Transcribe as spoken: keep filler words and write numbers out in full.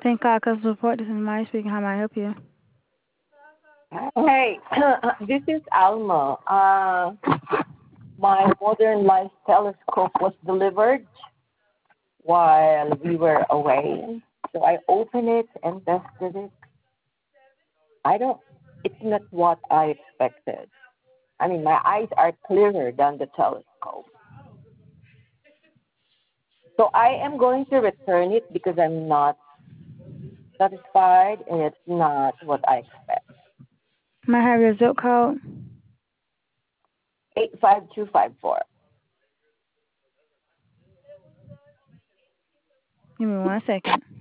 Thank God, customer support. This is Maya speaking. How may I help you? Hey, this is Alma. Uh, my modern life telescope was delivered while we were away. So I opened it and tested it. I don't, it's not what I expected. I mean, my eyes are clearer than the telescope. So I am going to return it because I'm not satisfied and it's not what I expect. May I have your zip code? eight five two five four. Give me one second.